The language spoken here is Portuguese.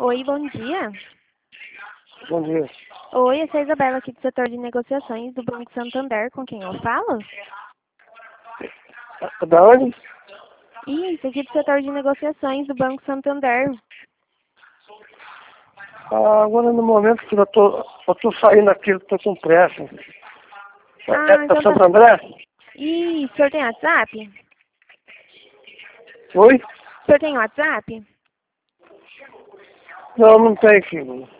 Oi, bom dia. Bom dia. Oi, essa é a Isabela aqui do setor de negociações do Banco Santander, com quem eu falo? Da onde? Isso, aqui do setor de negociações do Banco Santander. Agora no momento que eu tô saindo aqui, eu tô com pressa. Então Santo tá. André? Ih, o senhor tem WhatsApp? Oi? O senhor tem WhatsApp? Não, não tem, filho.